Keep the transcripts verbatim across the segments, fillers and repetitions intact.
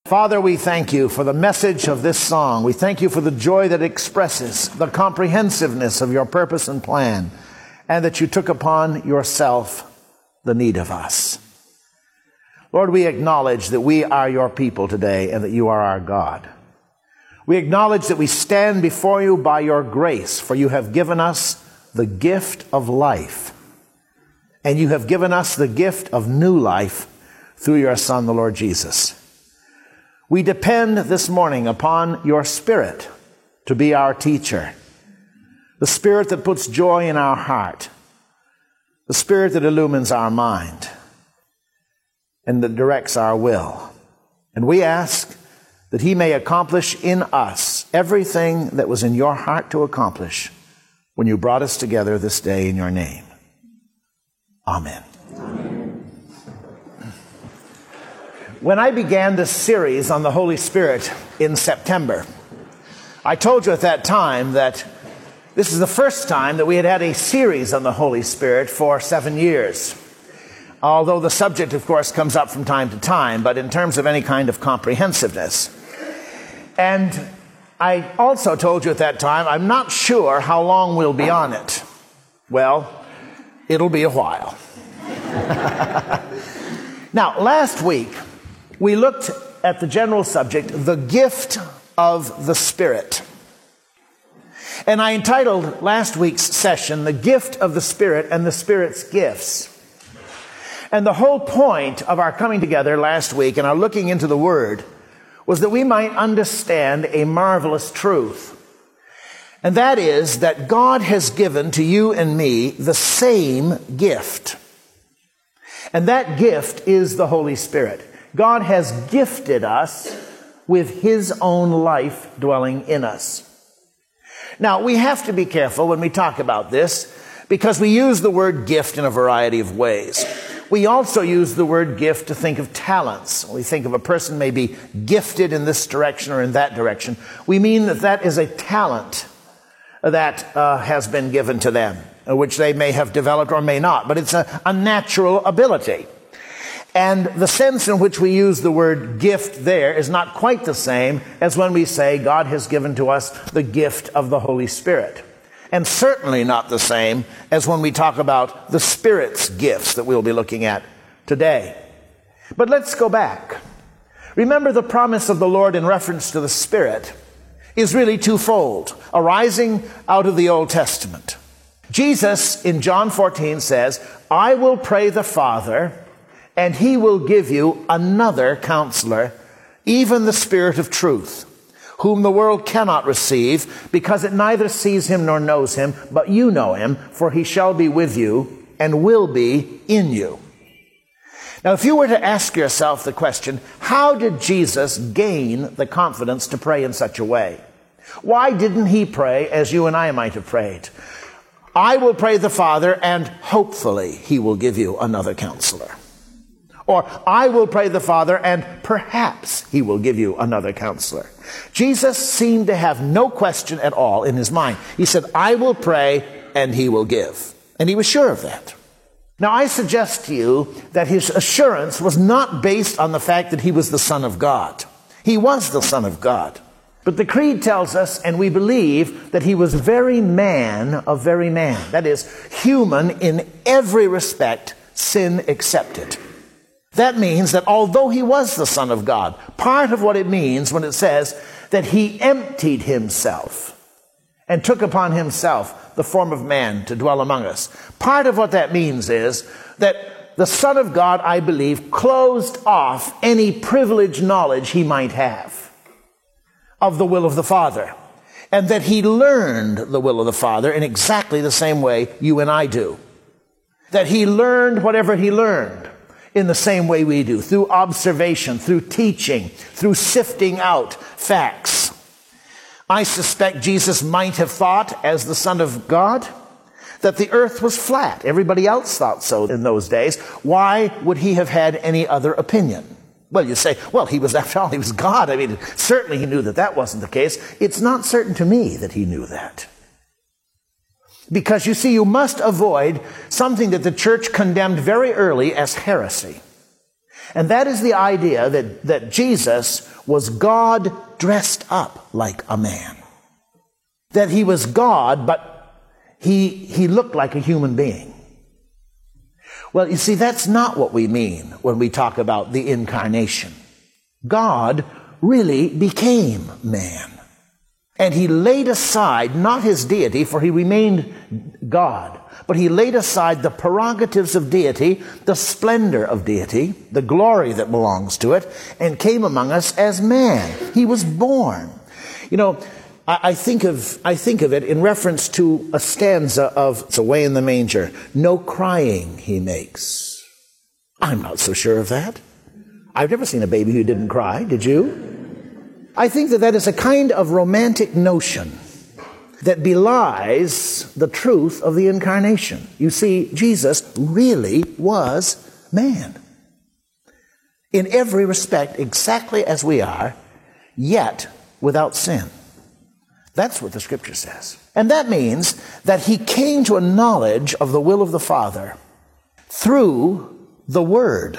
Father, we thank you for the message of this song. We thank you for the joy that expresses the comprehensiveness of your purpose and plan, and that you took upon yourself the need of us. Lord, we acknowledge that we are your people today and that you are our God. We acknowledge that we stand before you by your grace, for you have given us the gift of life, and you have given us the gift of new life through your Son, the Lord Jesus. We depend this morning upon your Spirit to be our teacher, the Spirit that puts joy in our heart, the Spirit that illumines our mind, and that directs our will. And we ask that he may accomplish in us everything that was in your heart to accomplish when you brought us together this day in your name. Amen. When I began this series on the Holy Spirit in September, I told you at that time that this is the first time that we had had a series on the Holy Spirit for seven years. Although the subject, of course, comes up from time to time, but in terms of any kind of comprehensiveness. And I also told you at that time, I'm not sure how long we'll be on it. Well, it'll be a while. Now, last week, we looked at the general subject, the gift of the Spirit. And I entitled last week's session, The Gift of the Spirit and the Spirit's Gifts. And the whole point of our coming together last week and our looking into the Word was that we might understand a marvelous truth. And that is that God has given to you and me the same gift. And that gift is the Holy Spirit. God has gifted us with his own life dwelling in us. Now, we have to be careful when we talk about this because we use the word gift in a variety of ways. We also use the word gift to think of talents. We think of a person may be gifted in this direction or in that direction. We mean that that is a talent that uh, has been given to them, which they may have developed or may not, but it's a, a natural ability. And the sense in which we use the word gift there is not quite the same as when we say God has given to us the gift of the Holy Spirit. And certainly not the same as when we talk about the Spirit's gifts that we'll be looking at today. But let's go back. Remember, the promise of the Lord in reference to the Spirit is really twofold, arising out of the Old Testament. Jesus in John fourteen says, I will pray the Father, and he will give you another counselor, even the Spirit of truth, whom the world cannot receive, because it neither sees him nor knows him, but you know him, for he shall be with you and will be in you. Now, if you were to ask yourself the question, how did Jesus gain the confidence to pray in such a way? Why didn't he pray as you and I might have prayed? I will pray the Father, and hopefully he will give you another counselor. Or, I will pray the Father, and perhaps he will give you another counselor. Jesus seemed to have no question at all in his mind. He said, I will pray, and he will give. And he was sure of that. Now, I suggest to you that his assurance was not based on the fact that he was the Son of God. He was the Son of God. But the Creed tells us, and we believe, that he was very man of very man. That is, human in every respect, sin accepted. That means that although he was the Son of God, part of what it means when it says that he emptied himself and took upon himself the form of man to dwell among us. Part of what that means is that the Son of God, I believe, closed off any privileged knowledge he might have of the will of the Father, and that he learned the will of the Father in exactly the same way you and I do. That he learned whatever he learned in the same way we do, through observation, through teaching, through sifting out facts. I suspect Jesus might have thought, as the Son of God, that the earth was flat. Everybody else thought so in those days. Why would he have had any other opinion? Well, you say, well, he was, after all, he was God. I mean, certainly he knew that that wasn't the case. It's not certain to me that he knew that. Because, you see, you must avoid something that the church condemned very early as heresy. And that is the idea that, that Jesus was God dressed up like a man. That he was God, but he, he looked like a human being. Well, you see, that's not what we mean when we talk about the incarnation. God really became man. And he laid aside not his deity, for he remained God, but he laid aside the prerogatives of deity, the splendor of deity, the glory that belongs to it, and came among us as man. He was born. You know, I, I think of I think of it in reference to a stanza of "It's Away in the Manger." No crying he makes. I'm not so sure of that. I've never seen a baby who didn't cry. Did you? I think that that is a kind of romantic notion that belies the truth of the incarnation. You see, Jesus really was man. In every respect, exactly as we are, yet without sin. That's what the Scripture says. And that means that he came to a knowledge of the will of the Father through the Word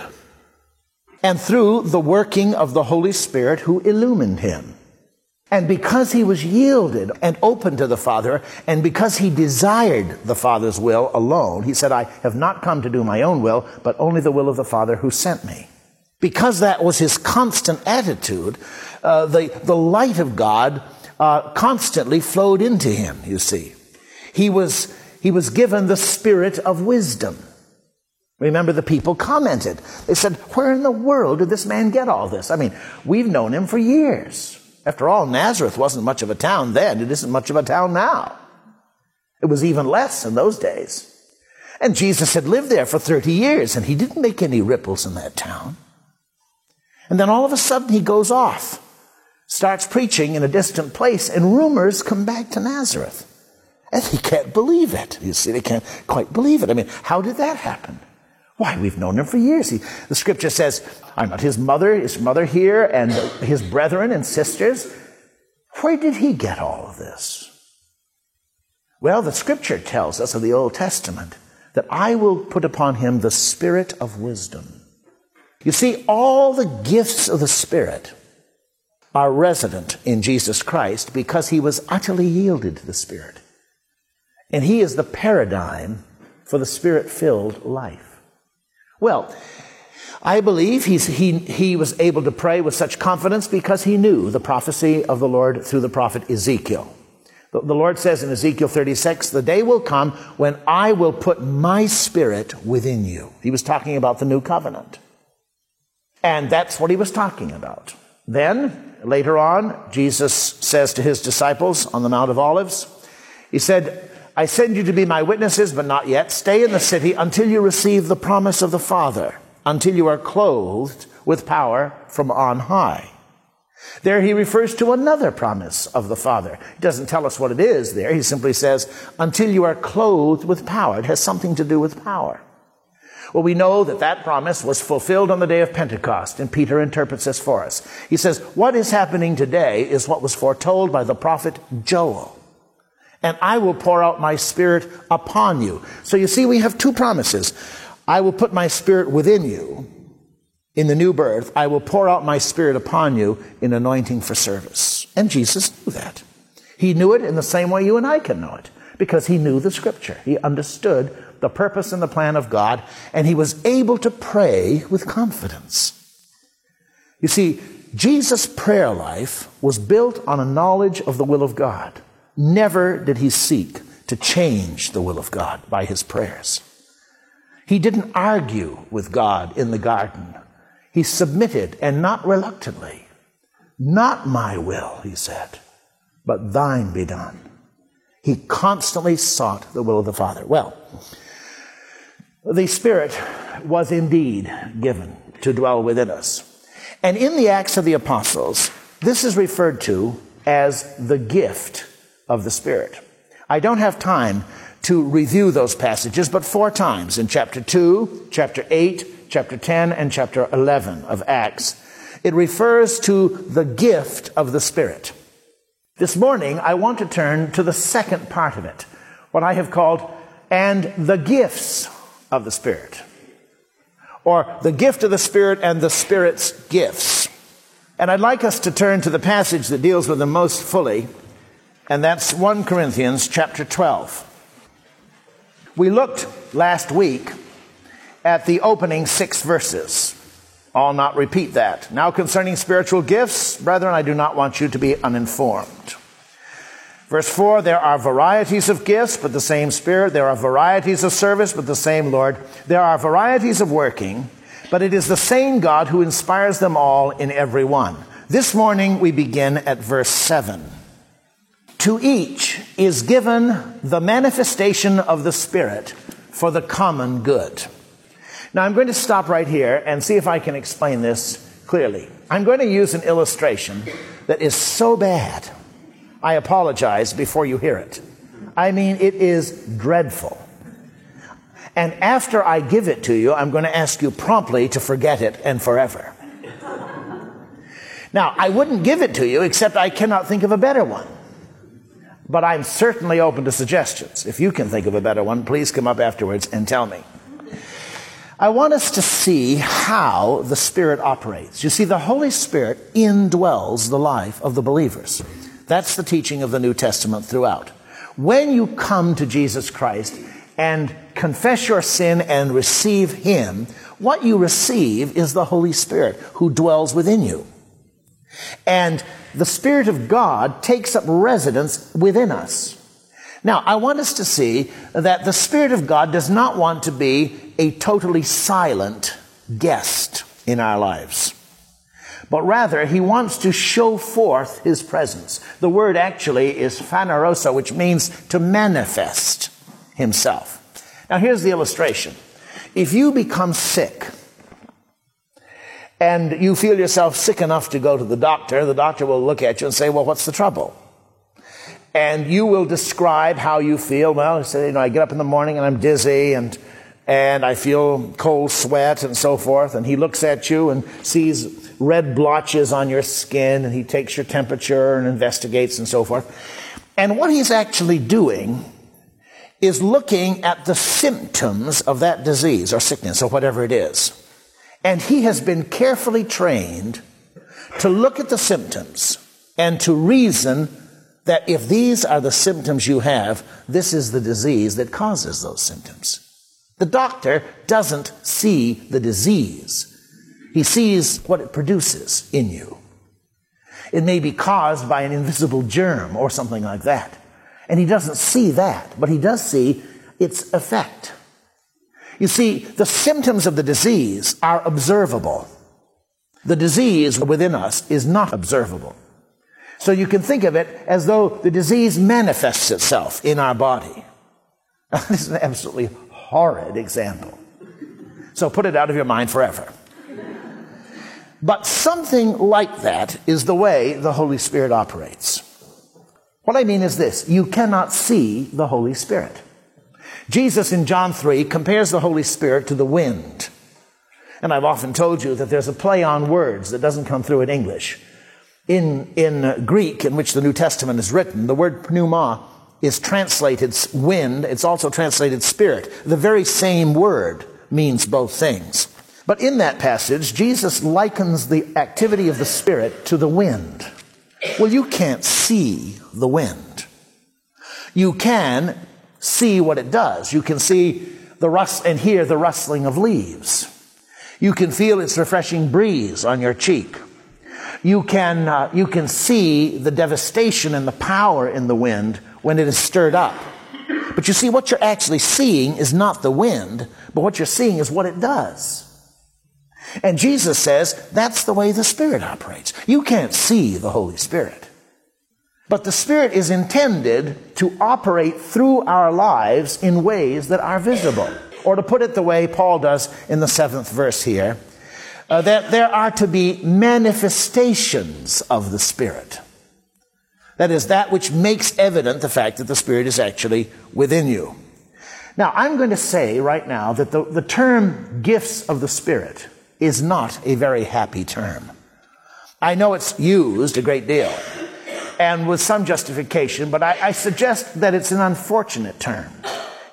and through the working of the Holy Spirit who illumined him. And because he was yielded and open to the Father, and because he desired the Father's will alone, he said, I have not come to do my own will, but only the will of the Father who sent me. Because that was his constant attitude, uh, the, the light of God uh, constantly flowed into him, you see. He was, he was given the spirit of wisdom. Remember, the people commented. They said, where in the world did this man get all this? I mean, we've known him for years. After all, Nazareth wasn't much of a town then. It isn't much of a town now. It was even less in those days. And Jesus had lived there for thirty years, and he didn't make any ripples in that town. And then all of a sudden he goes off, starts preaching in a distant place, and rumors come back to Nazareth. And he can't believe it. You see, they can't quite believe it. I mean, how did that happen? Why, we've known him for years. He, the Scripture says, I'm not his mother, his mother here, and his brethren and sisters. Where did he get all of this? Well, the Scripture tells us of the Old Testament that I will put upon him the spirit of wisdom. You see, all the gifts of the Spirit are resident in Jesus Christ because he was utterly yielded to the Spirit. And he is the paradigm for the Spirit-filled life. Well, I believe he's, he, he was able to pray with such confidence because he knew the prophecy of the Lord through the prophet Ezekiel. The, the Lord says in Ezekiel thirty-six, the day will come when I will put my spirit within you. He was talking about the new covenant. And that's what he was talking about. Then, later on, Jesus says to his disciples on the Mount of Olives, he said, I send you to be my witnesses, but not yet. Stay in the city until you receive the promise of the Father, until you are clothed with power from on high. There he refers to another promise of the Father. He doesn't tell us what it is there. He simply says, until you are clothed with power. It has something to do with power. Well, we know that that promise was fulfilled on the day of Pentecost, and Peter interprets this for us. He says, what is happening today is what was foretold by the prophet Joel. And I will pour out my spirit upon you. So you see, we have two promises. I will put my spirit within you in the new birth. I will pour out my spirit upon you in anointing for service. And Jesus knew that. He knew it in the same way you and I can know it, because he knew the Scripture. He understood the purpose and the plan of God, and he was able to pray with confidence. You see, Jesus' prayer life was built on a knowledge of the will of God. Never did he seek to change the will of God by his prayers. He didn't argue with God in the garden. He submitted, and not reluctantly. Not my will, he said, but thine be done. He constantly sought the will of the Father. Well, the Spirit was indeed given to dwell within us. And in the Acts of the Apostles, this is referred to as the gift of the Spirit. I don't have time to review those passages, but four times in chapter two, chapter eight, chapter ten, and chapter eleven of Acts, it refers to the gift of the Spirit. This morning, I want to turn to the second part of it, what I have called, and the gifts of the Spirit. or the gift of the Spirit and the Spirit's gifts. And I'd like us to turn to the passage that deals with them most fully, and that's First Corinthians chapter twelve. We looked last week at the opening six verses. I'll not repeat that. Now concerning spiritual gifts, brethren, I do not want you to be uninformed. Verse four, there are varieties of gifts, but the same Spirit. There are varieties of service, but the same Lord. There are varieties of working, but it is the same God who inspires them all in every one. This morning we begin at verse seven. To each is given the manifestation of the Spirit for the common good. Now I'm going to stop right here and see if I can explain this clearly. I'm going to use an illustration that is so bad, I apologize before you hear it. I mean, it is dreadful. And after I give it to you, I'm going to ask you promptly to forget it and forever. Now, I wouldn't give it to you except I cannot think of a better one. But I'm certainly open to suggestions. If you can think of a better one, please come up afterwards and tell me. I want us to see how the Spirit operates. You see, the Holy Spirit indwells the life of the believers. That's the teaching of the New Testament throughout. When you come to Jesus Christ and confess your sin and receive Him, what you receive is the Holy Spirit who dwells within you. And the Spirit of God takes up residence within us. Now, I want us to see that the Spirit of God does not want to be a totally silent guest in our lives, but rather He wants to show forth His presence. The word actually is phanerosa, which means to manifest Himself. Now, here's the illustration. If you become sick, and you feel yourself sick enough to go to the doctor, the doctor will look at you and say, well, what's the trouble? And you will describe how you feel. Well, you say, you know, I get up in the morning and I'm dizzy and and I feel cold sweat and so forth. And he looks at you and sees red blotches on your skin, and he takes your temperature and investigates and so forth. And what he's actually doing is looking at the symptoms of that disease or sickness or whatever it is. And he has been carefully trained to look at the symptoms and to reason that if these are the symptoms you have, this is the disease that causes those symptoms. The doctor doesn't see the disease. He sees what it produces in you. It may be caused by an invisible germ or something like that. And he doesn't see that, but he does see its effect. You see, the symptoms of the disease are observable. The disease within us is not observable. So you can think of it as though the disease manifests itself in our body. This is an absolutely horrid example. So put it out of your mind forever. But something like that is the way the Holy Spirit operates. What I mean is this: you cannot see the Holy Spirit. Jesus in John three compares the Holy Spirit to the wind. And I've often told you that there's a play on words that doesn't come through in English. In, in Greek, in which the New Testament is written, the word pneuma is translated wind. It's also translated spirit. The very same word means both things. But in that passage, Jesus likens the activity of the Spirit to the wind. Well, you can't see the wind. You can see what it does. You can see the rust and hear the rustling of leaves. You can feel its refreshing breeze on your cheek. You can, uh, you can see the devastation and the power in the wind when it is stirred up. But you see, what you're actually seeing is not the wind, but what you're seeing is what it does. And Jesus says that's the way the Spirit operates. You can't see the Holy Spirit. But the Spirit is intended to operate through our lives in ways that are visible. Or to put it the way Paul does in the seventh verse here, uh, that there are to be manifestations of the Spirit. That is, that which makes evident the fact that the Spirit is actually within you. Now, I'm going to say right now that the, the term gifts of the Spirit is not a very happy term. I know it's used a great deal, and with some justification, but I, I suggest that it's an unfortunate term.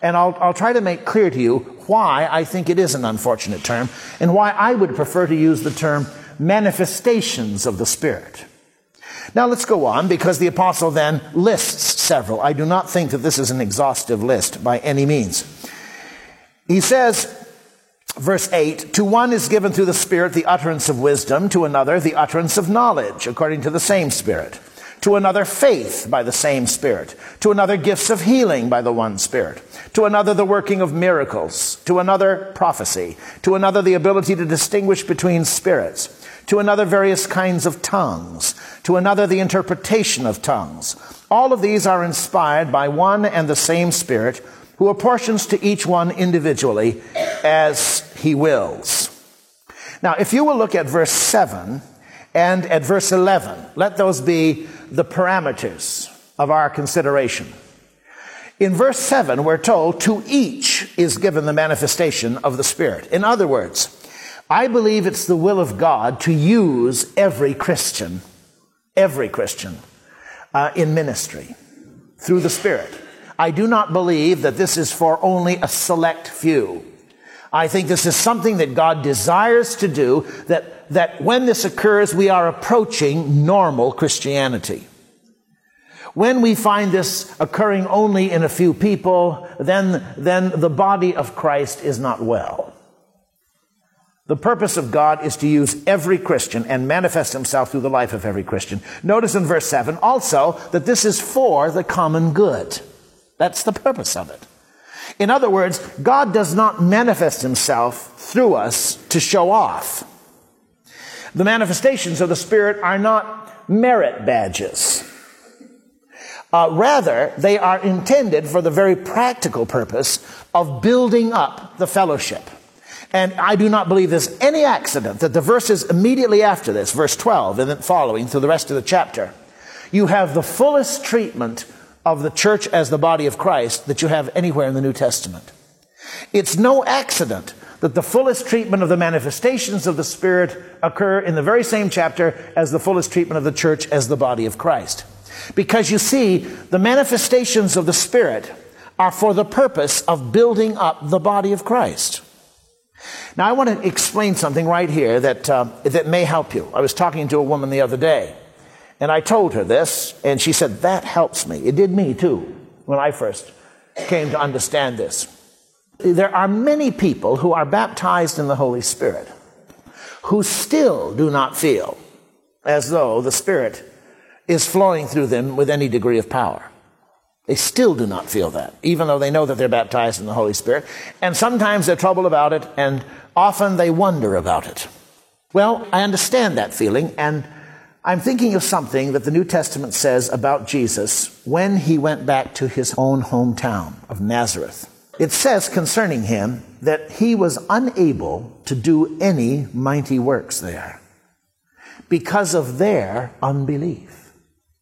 And I'll, I'll try to make clear to you why I think it is an unfortunate term and why I would prefer to use the term manifestations of the Spirit. Now let's go on, because the apostle then lists several. I do not think that this is an exhaustive list by any means. He says, verse eight, to one is given through the Spirit the utterance of wisdom, to another the utterance of knowledge, according to the same Spirit. To another faith by the same Spirit. To another gifts of healing by the one Spirit. To another the working of miracles. To another prophecy. To another the ability to distinguish between spirits. To another various kinds of tongues. To another the interpretation of tongues. All of these are inspired by one and the same Spirit, who apportions to each one individually as he wills. Now, if you will look at verse seven and at verse eleven, let those be the parameters of our consideration. In verse seven, we're told, to each is given the manifestation of the Spirit. In other words, I believe it's the will of God to use every Christian, every Christian, uh, in ministry through the Spirit. I do not believe that this is for only a select few. I think this is something that God desires to do, that, that when this occurs, we are approaching normal Christianity. When we find this occurring only in a few people, then, then the body of Christ is not well. The purpose of God is to use every Christian and manifest himself through the life of every Christian. Notice in verse seven also that this is for the common good. That's the purpose of it. In other words, God does not manifest himself through us to show off. The manifestations of the Spirit are not merit badges. Uh, rather, they are intended for the very practical purpose of building up the fellowship. And I do not believe there's any accident that the verses immediately after this, verse twelve and then following through the rest of the chapter, you have the fullest treatment of the church as the body of Christ that you have anywhere in the New Testament. It's no accident that the fullest treatment of the manifestations of the Spirit occur in the very same chapter as the fullest treatment of the church as the body of Christ. Because you see, the manifestations of the Spirit are for the purpose of building up the body of Christ. Now, I want to explain something right here that uh, that may help you. I was talking to a woman the other day, and I told her this, and she said, that helps me. It did me, too, when I first came to understand this. There are many people who are baptized in the Holy Spirit who still do not feel as though the Spirit is flowing through them with any degree of power. They still do not feel that, even though they know that they're baptized in the Holy Spirit. And sometimes they're troubled about it, and often they wonder about it. Well, I understand that feeling, and I'm thinking of something that the New Testament says about Jesus when he went back to his own hometown of Nazareth. It says concerning him that he was unable to do any mighty works there because of their unbelief.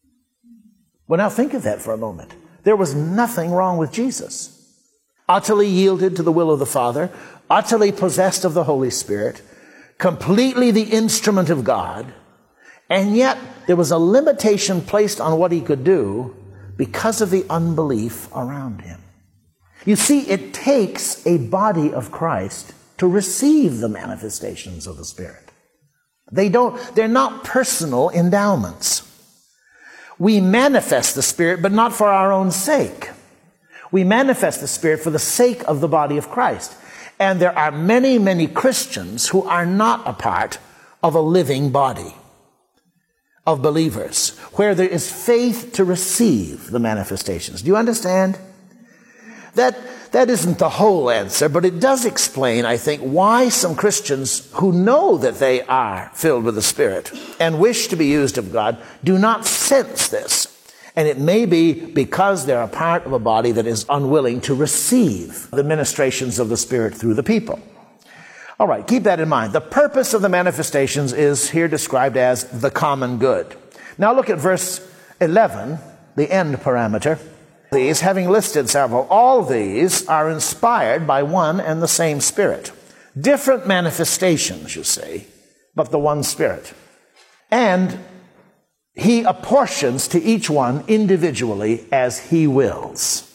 Well, now think of that for a moment. There was nothing wrong with Jesus. Utterly yielded to the will of the Father, utterly possessed of the Holy Spirit, completely the instrument of God, and yet there was a limitation placed on what he could do because of the unbelief around him. You see, it takes a body of Christ to receive the manifestations of the Spirit. They don't, they're not personal endowments. We manifest the Spirit, but not for our own sake. We manifest the Spirit for the sake of the body of Christ. And there are many, many Christians who are not a part of a living body of believers, where there is faith to receive the manifestations. Do you understand? That, that isn't the whole answer, but it does explain, I think, why some Christians who know that they are filled with the Spirit and wish to be used of God do not sense this. And it may be because they're a part of a body that is unwilling to receive the ministrations of the Spirit through the people. All right, keep that in mind. The purpose of the manifestations is here described as the common good. Now look at verse eleven, the end parameter. These, having listed several, all these are inspired by one and the same Spirit. Different manifestations, you see, but the one Spirit. And he apportions to each one individually as he wills.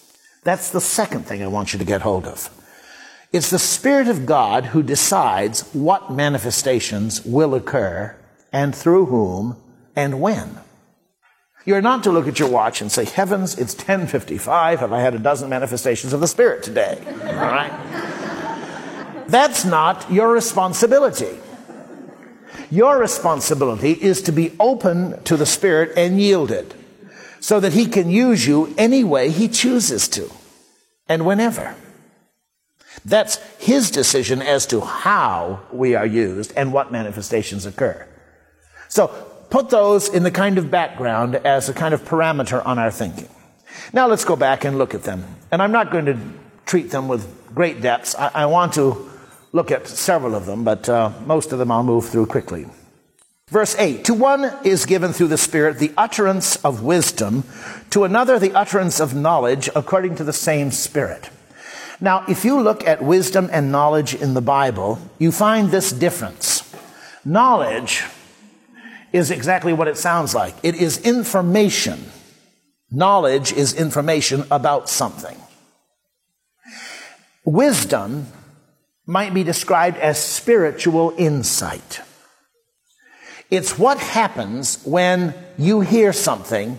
That's the second thing I want you to get hold of. It's the Spirit of God who decides what manifestations will occur and through whom and when. You're not to look at your watch and say, heavens, it's ten fifty-five. Have I had a dozen manifestations of the Spirit today? All right? That's not your responsibility. Your responsibility is to be open to the Spirit and yielded so that He can use you any way He chooses to and whenever. That's His decision as to how we are used and what manifestations occur. So put those in the kind of background as a kind of parameter on our thinking. Now let's go back and look at them. And I'm not going to treat them with great depths. I, I want to look at several of them, but uh, most of them I'll move through quickly. Verse eight, to one is given through the Spirit the utterance of wisdom, to another the utterance of knowledge according to the same Spirit. Now, if you look at wisdom and knowledge in the Bible, you find this difference. Knowledge is exactly what it sounds like. It is information. Knowledge is information about something. Wisdom might be described as spiritual insight. It's what happens when you hear something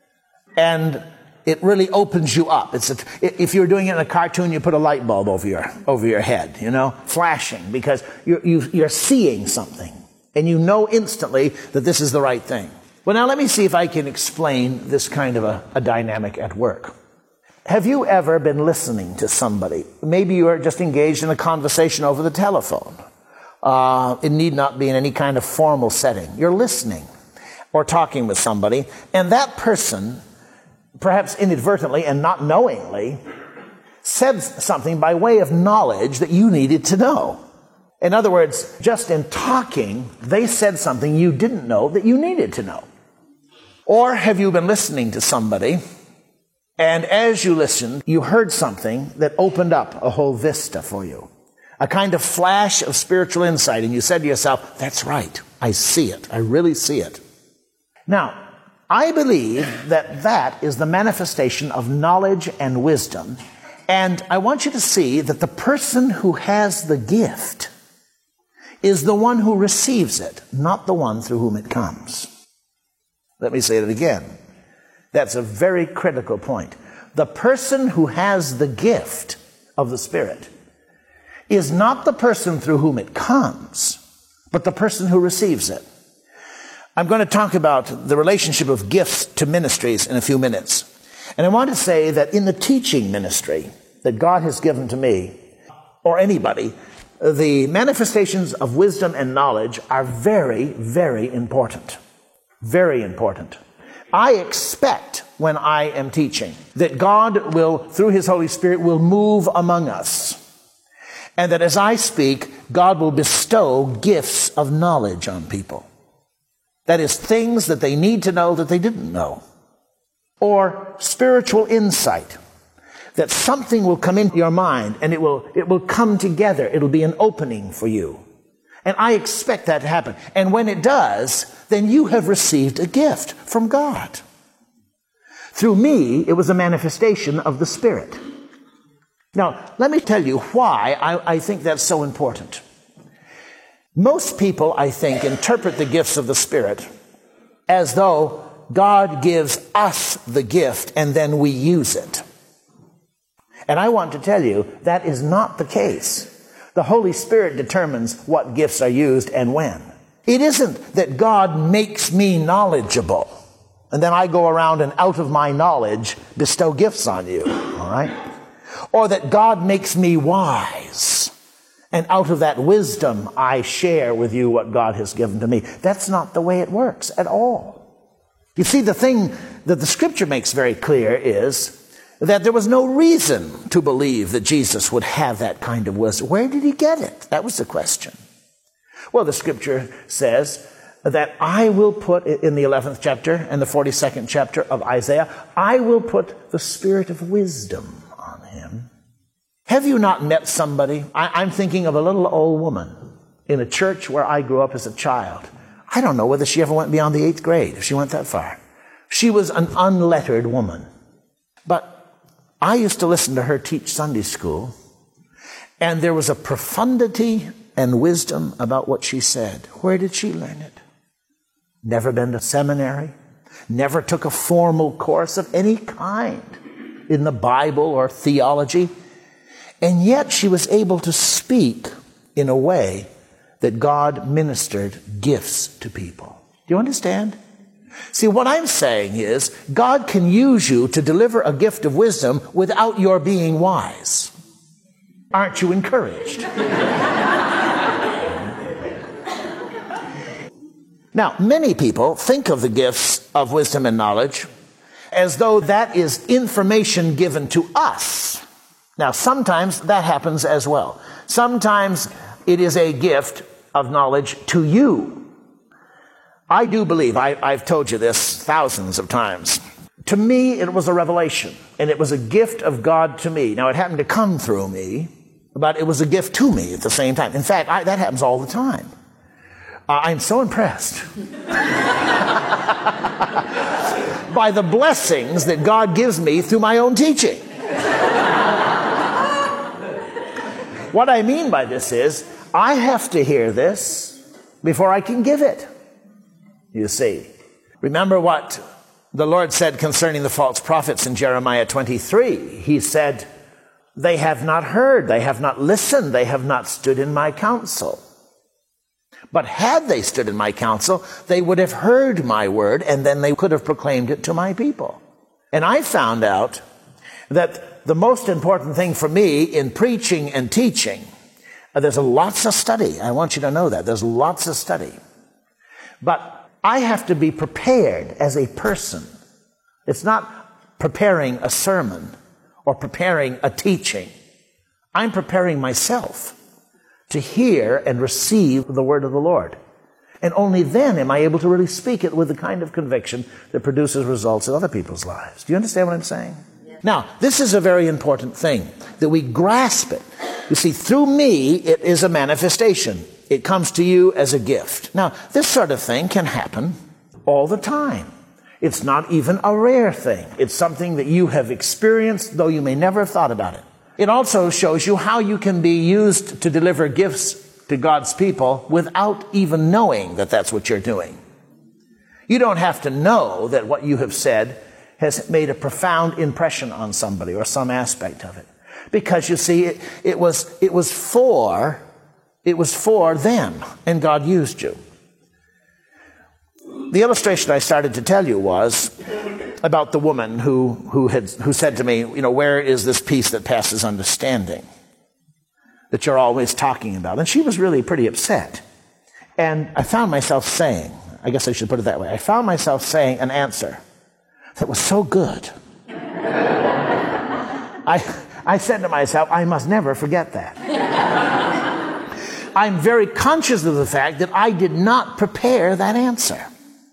and it really opens you up. It's a, if you're doing it in a cartoon, you put a light bulb over your over your head, you know, flashing, because you're, you, you're seeing something. And you know instantly that this is the right thing. Well, now let me see if I can explain this kind of a, a dynamic at work. Have you ever been listening to somebody? Maybe you are just engaged in a conversation over the telephone. Uh, it need not be in any kind of formal setting. You're listening or talking with somebody, and that person, perhaps inadvertently and not knowingly, said something by way of knowledge that you needed to know. In other words, just in talking, they said something you didn't know that you needed to know. Or have you been listening to somebody, and as you listened, you heard something that opened up a whole vista for you, a kind of flash of spiritual insight, and you said to yourself, that's right, I see it, I really see it. Now, I believe that that is the manifestation of knowledge and wisdom, and I want you to see that the person who has the gift is the one who receives it, not the one through whom it comes. Let me say it again. That's a very critical point. The person who has the gift of the Spirit is not the person through whom it comes, but the person who receives it. I'm going to talk about the relationship of gifts to ministries in a few minutes. And I want to say that in the teaching ministry that God has given to me, or anybody, the manifestations of wisdom and knowledge are very, very important. Very important. I expect when I am teaching that God will, through His Holy Spirit, will move among us. And that as I speak, God will bestow gifts of knowledge on people. That is, things that they need to know that they didn't know. Or spiritual insight. That something will come into your mind and it will, it will come together. It'll be an opening for you. And I expect that to happen. And when it does, then you have received a gift from God. Through me, it was a manifestation of the Spirit. Now, let me tell you why I, I think that's so important. Most people, I think, interpret the gifts of the Spirit as though God gives us the gift and then we use it. And I want to tell you, that is not the case. The Holy Spirit determines what gifts are used and when. It isn't that God makes me knowledgeable, and then I go around and out of my knowledge bestow gifts on you, all right? Or that God makes me wise, and out of that wisdom I share with you what God has given to me. That's not the way it works at all. You see, the thing that the Scripture makes very clear is that there was no reason to believe that Jesus would have that kind of wisdom. Where did He get it? That was the question. Well, the Scripture says that I will put, in the eleventh chapter and the forty-second chapter of Isaiah, I will put the spirit of wisdom on him. Have you not met somebody? I, I'm thinking of a little old woman in a church where I grew up as a child. I don't know whether she ever went beyond the eighth grade, if she went that far. She was an unlettered woman. But I used to listen to her teach Sunday school, and there was a profundity and wisdom about what she said. Where did she learn it? Never been to seminary, never took a formal course of any kind in the Bible or theology, and yet she was able to speak in a way that God ministered gifts to people. Do you understand? See, what I'm saying is, God can use you to deliver a gift of wisdom without your being wise. Aren't you encouraged? Now, many people think of the gifts of wisdom and knowledge as though that is information given to us. Now, sometimes that happens as well. Sometimes it is a gift of knowledge to you. I do believe, I, I've told you this thousands of times. To me, it was a revelation, and it was a gift of God to me. Now, it happened to come through me, but it was a gift to me at the same time. In fact, I, that happens all the time. Uh, I'm so impressed by the blessings that God gives me through my own teaching. What I mean by this is, I have to hear this before I can give it. You see, remember what the Lord said concerning the false prophets in Jeremiah twenty-three. He said, they have not heard, they have not listened, they have not stood in my counsel. But had they stood in my counsel, they would have heard my word, and then they could have proclaimed it to my people. And I found out that the most important thing for me in preaching and teaching, uh, there's lots of study. I want you to know that. There's lots of study. But I have to be prepared as a person. It's not preparing a sermon or preparing a teaching. I'm preparing myself to hear and receive the word of the Lord. And only then am I able to really speak it with the kind of conviction that produces results in other people's lives. Do you understand what I'm saying? Yes. Now, this is a very important thing, that we grasp it. You see, through me, it is a manifestation. It comes to you as a gift. Now, this sort of thing can happen all the time. It's not even a rare thing. It's something that you have experienced, though you may never have thought about it. It also shows you how you can be used to deliver gifts to God's people without even knowing that that's what you're doing. You don't have to know that what you have said has made a profound impression on somebody or some aspect of it. Because, you see, it, it was, it was for... It was for them, and God used you. The illustration I started to tell you was about the woman who, who, had, who said to me, you know, where is this peace that passes understanding that you're always talking about? And she was really pretty upset. And I found myself saying, I guess I should put it that way, I found myself saying an answer that was so good. I, I said to myself, I must never forget that. I'm very conscious of the fact that I did not prepare that answer.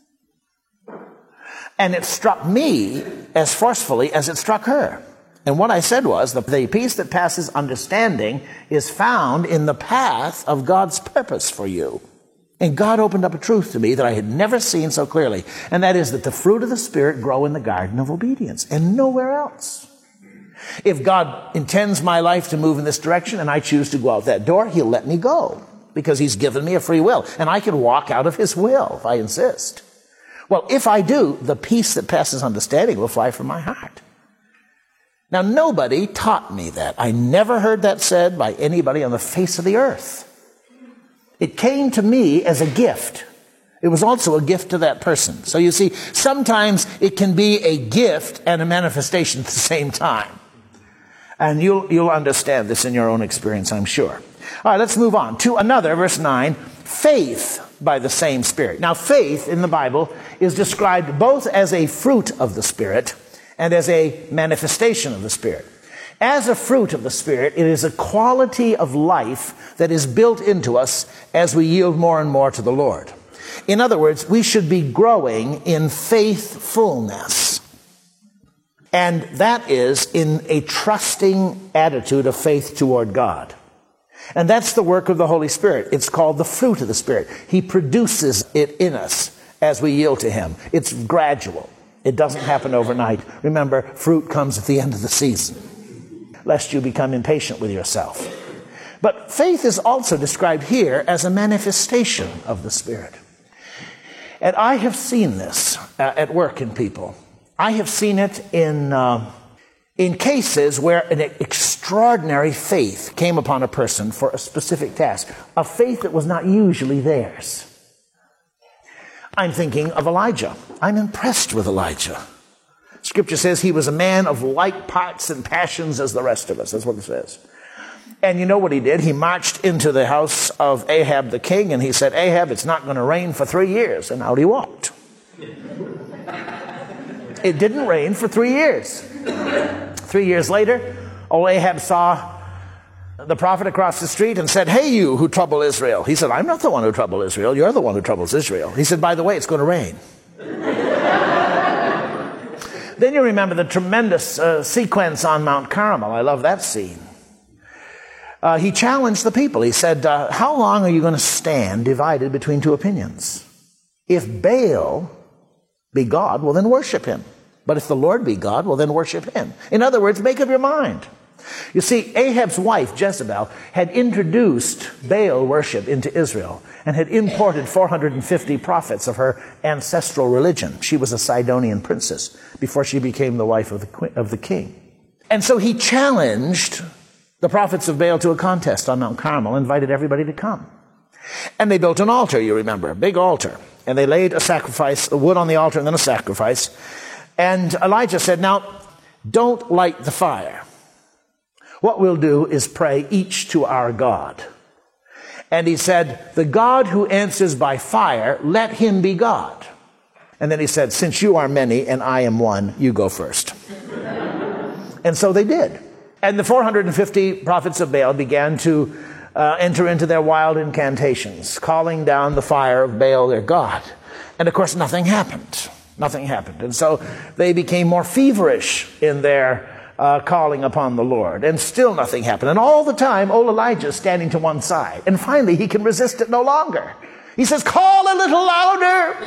And it struck me as forcefully as it struck her. And what I said was, the, the peace that passes understanding is found in the path of God's purpose for you. And God opened up a truth to me that I had never seen so clearly. And that is that the fruit of the Spirit grow in the garden of obedience and nowhere else. If God intends my life to move in this direction and I choose to go out that door, He'll let me go because He's given me a free will. And I can walk out of His will if I insist. Well, if I do, the peace that passes understanding will fly from my heart. Now, nobody taught me that. I never heard that said by anybody on the face of the earth. It came to me as a gift. It was also a gift to that person. So you see, sometimes it can be a gift and a manifestation at the same time. And you'll, you'll understand this in your own experience, I'm sure. All right, let's move on to another, verse nine, faith by the same Spirit. Now, faith in the Bible is described both as a fruit of the Spirit and as a manifestation of the Spirit. As a fruit of the Spirit, it is a quality of life that is built into us as we yield more and more to the Lord. In other words, we should be growing in faithfulness. And that is in a trusting attitude of faith toward God. And that's the work of the Holy Spirit. It's called the fruit of the Spirit. He produces it in us as we yield to Him. It's gradual. It doesn't happen overnight. Remember, fruit comes at the end of the season, lest you become impatient with yourself. But faith is also described here as a manifestation of the Spirit. And I have seen this uh, at work in people. I have seen it in, uh, in cases where an extraordinary faith came upon a person for a specific task, a faith that was not usually theirs. I'm thinking of Elijah. I'm impressed with Elijah. Scripture says he was a man of like parts and passions as the rest of us. That's what it says. And you know what he did? He marched into the house of Ahab the king, and he said, Ahab, it's not going to rain for three years. And out he walked. It didn't rain for three years. Three years later, old Ahab saw the prophet across the street and said, hey, you who trouble Israel. He said, I'm not the one who troubles Israel. You're the one who troubles Israel. He said, by the way, it's going to rain. Then you remember the tremendous uh, sequence on Mount Carmel. I love that scene. Uh, he challenged the people. He said, uh, how long are you going to stand divided between two opinions? If Baal be God, well, then worship him. But if the Lord be God, well, then worship him. In other words, make up your mind. You see, Ahab's wife, Jezebel, had introduced Baal worship into Israel and had imported four hundred fifty prophets of her ancestral religion. She was a Sidonian princess before she became the wife of the, of the king. And so he challenged the prophets of Baal to a contest on Mount Carmel, invited everybody to come. And they built an altar, you remember, a big altar. And they laid a sacrifice, a wood on the altar and then a sacrifice. And Elijah said, now, don't light the fire. What we'll do is pray each to our God. And he said, the God who answers by fire, let him be God. And then he said, since you are many and I am one, you go first. And so they did. And the four hundred fifty prophets of Baal began to uh, enter into their wild incantations, calling down the fire of Baal, their god. And of course, nothing happened. Nothing happened. And so they became more feverish in their uh, calling upon the Lord. And still nothing happened. And all the time, old Elijah is standing to one side. And finally, he can resist it no longer. He says, call a little louder.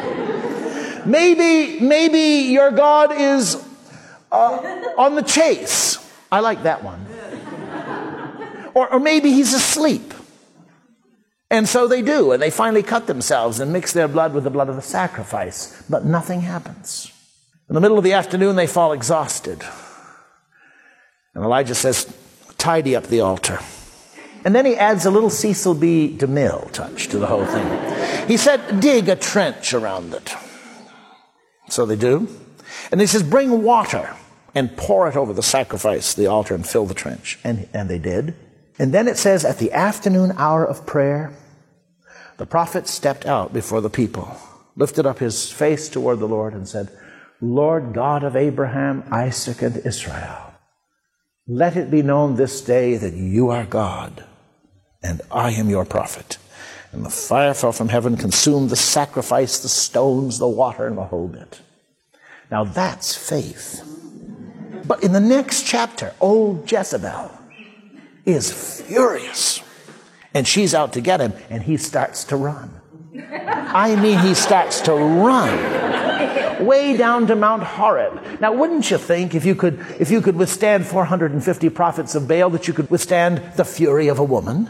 maybe, maybe your God is uh, on the chase. I like that one. Or, or maybe he's asleep. And so they do, and they finally cut themselves and mix their blood with the blood of the sacrifice. But nothing happens. In the middle of the afternoon, they fall exhausted. And Elijah says, tidy up the altar. And then he adds a little Cecil B. DeMille touch to the whole thing. He said, dig a trench around it. So they do. And he says, bring water and pour it over the sacrifice, the altar, and fill the trench. And, and they did. And then it says, at the afternoon hour of prayer, the prophet stepped out before the people, lifted up his face toward the Lord and said, Lord God of Abraham, Isaac, and Israel, let it be known this day that you are God, and I am your prophet. And the fire fell from heaven, consumed the sacrifice, the stones, the water, and the whole bit. Now that's faith. But in the next chapter, old Jezebel is furious. And she's out to get him, and he starts to run. I mean, he starts to run way down to Mount Horeb. Now, wouldn't you think if you could if you could withstand four hundred fifty prophets of Baal that you could withstand the fury of a woman?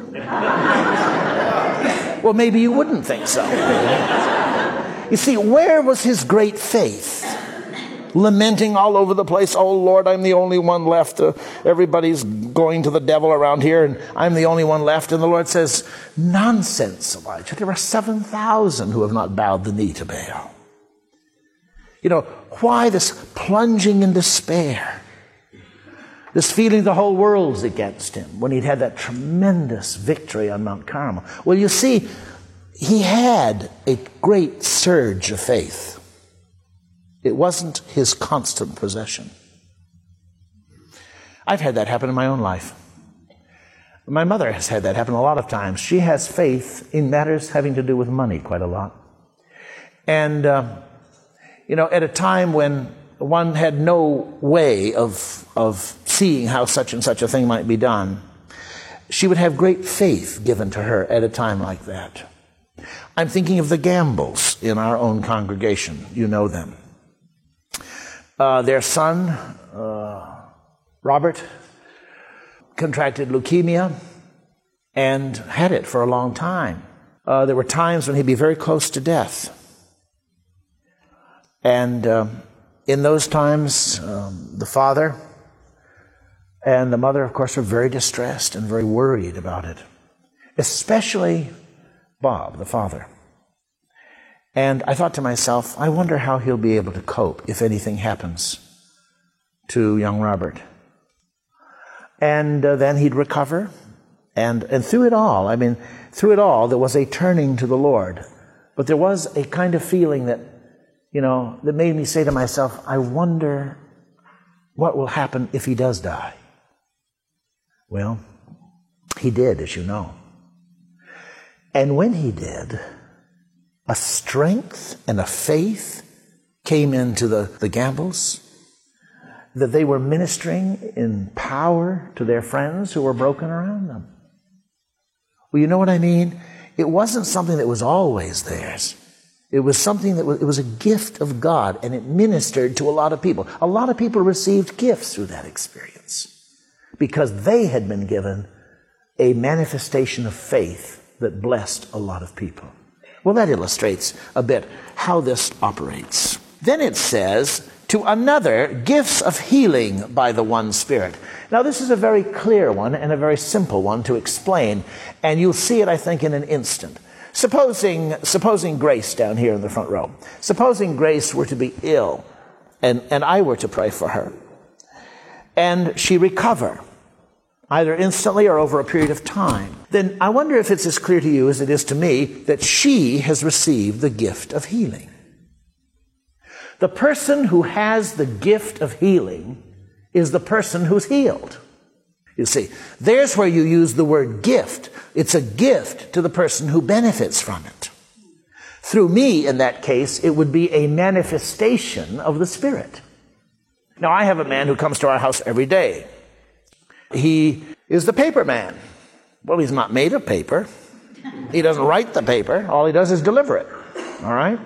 Well, maybe you wouldn't think so. You see, where was his great faith? Lamenting all over the place, oh Lord, I'm the only one left. Uh, everybody's going to the devil around here, and I'm the only one left. And the Lord says, nonsense, Elijah. There are seven thousand who have not bowed the knee to Baal. You know, why this plunging in despair? This feeling the whole world's against him when he'd had that tremendous victory on Mount Carmel. Well, you see, he had a great surge of faith. It wasn't his constant possession. I've had that happen in my own life. My mother has had that happen a lot of times. She has faith in matters having to do with money quite a lot. And, uh, you know, at a time when one had no way of, of seeing how such and such a thing might be done, she would have great faith given to her at a time like that. I'm thinking of the Gambles in our own congregation. You know them. Uh, their son, uh, Robert, contracted leukemia and had it for a long time. Uh, there were times when he'd be very close to death. And uh, in those times, um, the father and the mother, of course, were very distressed and very worried about it, especially Bob, the father. And I thought to myself, I wonder how he'll be able to cope if anything happens to young Robert. And uh, then he'd recover. And, and through it all, I mean, through it all, there was a turning to the Lord. But there was a kind of feeling that, you know, that made me say to myself, I wonder what will happen if he does die. Well, he did, as you know. And when he did, a strength and a faith came into the, the Gambles, that they were ministering in power to their friends who were broken around them. Well, you know what I mean? It wasn't something that was always theirs. It was something that was, it was a gift of God, and it ministered to a lot of people. A lot of people received gifts through that experience because they had been given a manifestation of faith that blessed a lot of people. Well, that illustrates a bit how this operates. Then it says, to another, gifts of healing by the one Spirit. Now, this is a very clear one and a very simple one to explain, and you'll see it, I think, in an instant. Supposing, supposing Grace down here in the front row, supposing Grace were to be ill, and, and I were to pray for her, and she recover, either instantly or over a period of time, then I wonder if it's as clear to you as it is to me that she has received the gift of healing. The person who has the gift of healing is the person who's healed. You see, there's where you use the word gift. It's a gift to the person who benefits from it. Through me, in that case, it would be a manifestation of the Spirit. Now, I have a man who comes to our house every day. He is the paper man. Well, he's not made of paper. He doesn't write the paper. All he does is deliver it. All right?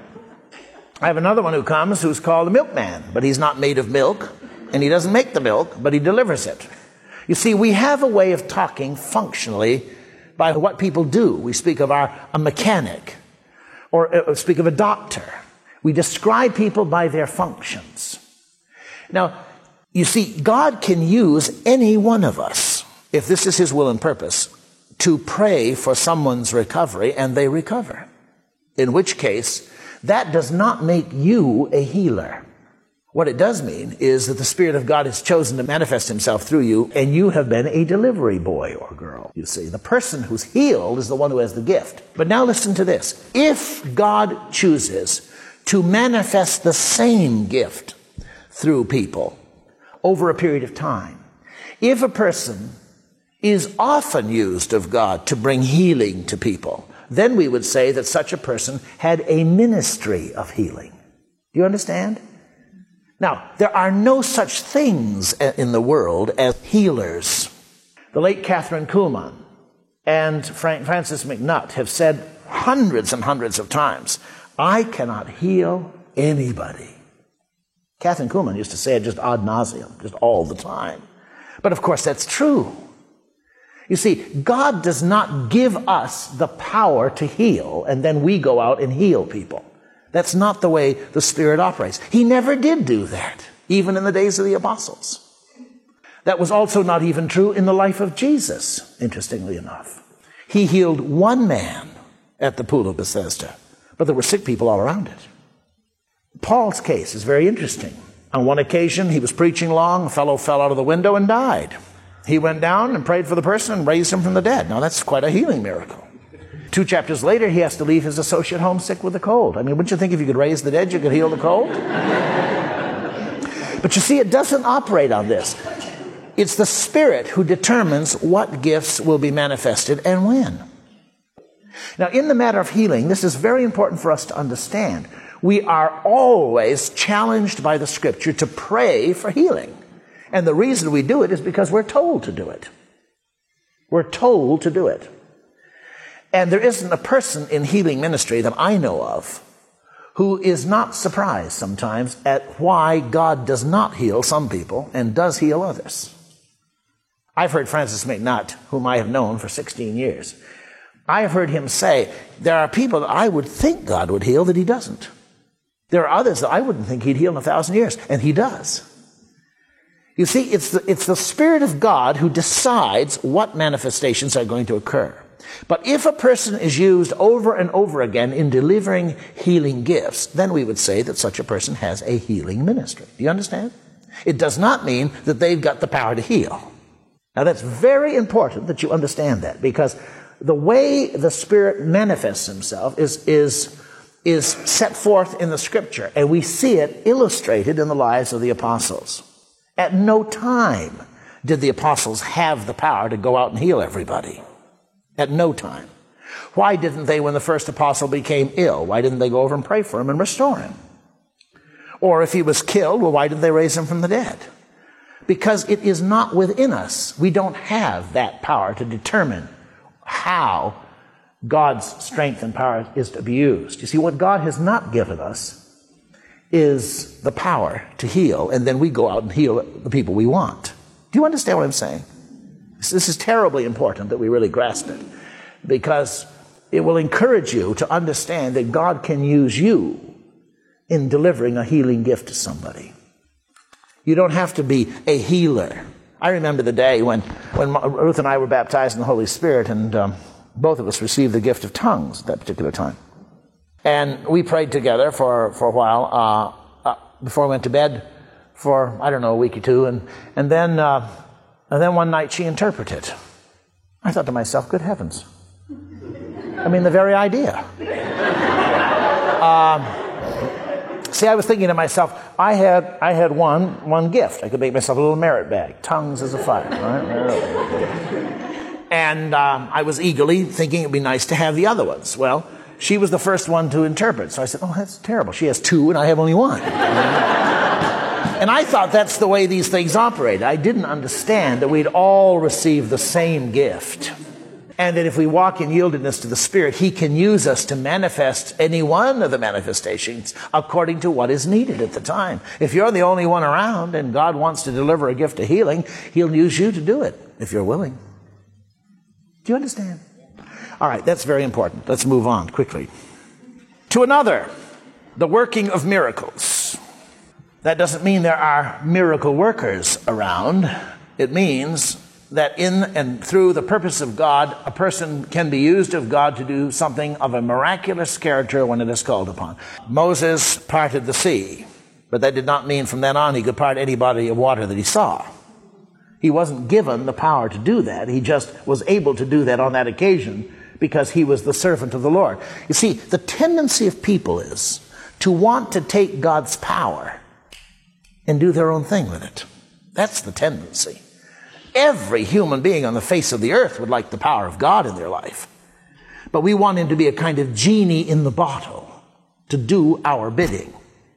I have another one who comes who's called a milkman, but he's not made of milk, and he doesn't make the milk, but he delivers it. You see, we have a way of talking functionally by what people do. We speak of our, a mechanic, or uh, speak of a doctor. We describe people by their functions. Now, you see, God can use any one of us, if this is His will and purpose, to pray for someone's recovery and they recover. In which case, that does not make you a healer. What it does mean is that the Spirit of God has chosen to manifest Himself through you, and you have been a delivery boy or girl. You see, the person who's healed is the one who has the gift. But now listen to this. If God chooses to manifest the same gift through people over a period of time, if a person is often used of God to bring healing to people, then we would say that such a person had a ministry of healing. Do you understand? Now, there are no such things in the world as healers. The late Catherine Kuhlman and Francis McNutt have said hundreds and hundreds of times, I cannot heal anybody. Catherine Kuhlman used to say it just ad nauseum, just all the time. But of course that's true. You see, God does not give us the power to heal and then we go out and heal people. That's not the way the Spirit operates. He never did do that, even in the days of the apostles. That was also not even true in the life of Jesus, interestingly enough. He healed one man at the pool of Bethesda, but there were sick people all around it. Paul's case is very interesting. On one occasion, he was preaching long, a fellow fell out of the window and died. He went down and prayed for the person and raised him from the dead. Now, that's quite a healing miracle. Two chapters later, he has to leave his associate home sick with a cold. I mean, wouldn't you think if you could raise the dead, you could heal the cold? But you see, it doesn't operate on this. It's the Spirit who determines what gifts will be manifested and when. Now, in the matter of healing, this is very important for us to understand. We are always challenged by the Scripture to pray for healing. And the reason we do it is because we're told to do it. We're told to do it. And there isn't a person in healing ministry that I know of who is not surprised sometimes at why God does not heal some people and does heal others. I've heard Francis McNutt, whom I have known for sixteen years, I have heard him say, there are people that I would think God would heal that he doesn't. There are others that I wouldn't think he'd heal in a thousand years, and he does. You see, it's the, it's the Spirit of God who decides what manifestations are going to occur. But if a person is used over and over again in delivering healing gifts, then we would say that such a person has a healing ministry. Do you understand? It does not mean that they've got the power to heal. Now that's very important that you understand that, because the way the Spirit manifests himself is, is, is set forth in the Scripture, and we see it illustrated in the lives of the apostles. At no time did the apostles have the power to go out and heal everybody. At no time. Why didn't they, when the first apostle became ill, why didn't they go over and pray for him and restore him? Or if he was killed, well, why didn't they raise him from the dead? Because it is not within us. We don't have that power to determine how God's strength and power is to be used. You see, what God has not given us is the power to heal, and then we go out and heal the people we want. Do you understand what I'm saying? This is terribly important that we really grasp it, because it will encourage you to understand that God can use you in delivering a healing gift to somebody. You don't have to be a healer. I remember the day when, when Ruth and I were baptized in the Holy Spirit, and um, both of us received the gift of tongues at that particular time. And we prayed together for, for a while uh, uh, before we went to bed for, I don't know, a week or two. And, and then uh, and then one night she interpreted. I thought to myself, good heavens. I mean, the very idea. um, see, I was thinking to myself, I had I had one one gift. I could make myself a little merit bag. Tongues as a fire. Right? And um, I was eagerly thinking it would be nice to have the other ones. Well, she was the first one to interpret. So I said, oh, that's terrible. She has two and I have only one. And I thought that's the way these things operate. I didn't understand that we'd all receive the same gift. And that if we walk in yieldedness to the Spirit, He can use us to manifest any one of the manifestations according to what is needed at the time. If you're the only one around and God wants to deliver a gift of healing, He'll use you to do it, if you're willing. Do you understand? All right, that's very important. Let's move on quickly. To another, the working of miracles. That doesn't mean there are miracle workers around. It means that in and through the purpose of God, a person can be used of God to do something of a miraculous character when it is called upon. Moses parted the sea, but that did not mean from then on he could part any body of water that he saw. He wasn't given the power to do that. He just was able to do that on that occasion because he was the servant of the Lord. You see, the tendency of people is to want to take God's power and do their own thing with it. That's the tendency. Every human being on the face of the earth would like the power of God in their life. But we want Him to be a kind of genie in the bottle to do our bidding.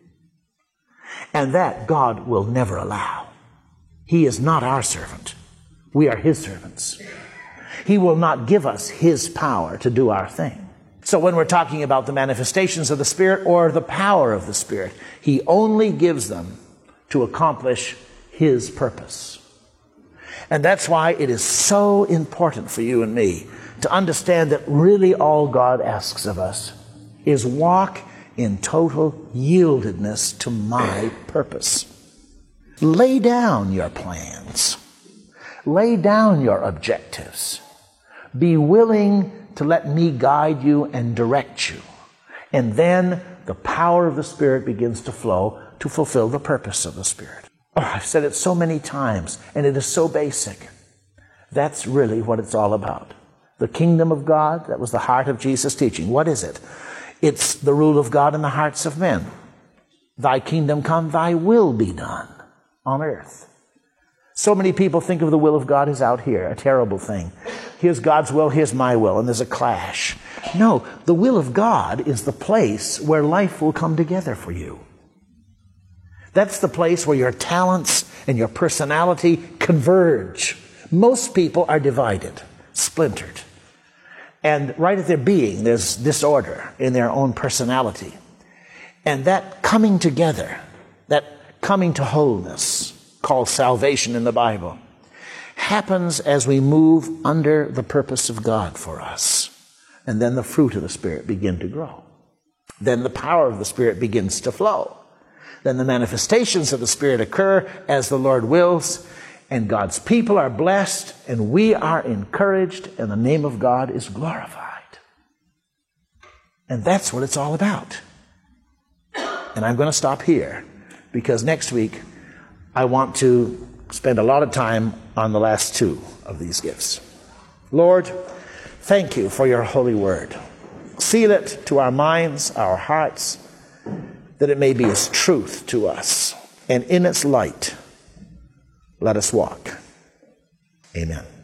And that God will never allow. He is not our servant. We are His servants. He will not give us His power to do our thing. So when we're talking about the manifestations of the Spirit or the power of the Spirit, He only gives them to accomplish His purpose. And that's why it is so important for you and me to understand that really all God asks of us is walk in total yieldedness to my purpose. Lay down your plans. Lay down your objectives. Be willing to let me guide you and direct you. And then the power of the Spirit begins to flow to fulfill the purpose of the Spirit. Oh, I've said it so many times, and it is so basic. That's really what it's all about. The kingdom of God, that was the heart of Jesus' teaching. What is it? It's the rule of God in the hearts of men. Thy kingdom come, thy will be done on earth. So many people think of the will of God as out here, a terrible thing. Here's God's will, here's my will, and there's a clash. No, the will of God is the place where life will come together for you. That's the place where your talents and your personality converge. Most people are divided, splintered. And right at their being, there's disorder in their own personality. And that coming together, that coming to wholeness, called salvation in the Bible, happens as we move under the purpose of God for us. And then the fruit of the Spirit begin to grow. Then the power of the Spirit begins to flow. Then the manifestations of the Spirit occur as the Lord wills, and God's people are blessed, and we are encouraged, and the name of God is glorified. And that's what it's all about. And I'm going to stop here, because next week I want to spend a lot of time on the last two of these gifts. Lord, thank you for your holy word. Seal it to our minds, our hearts, that it may be as truth to us. And in its light, let us walk. Amen.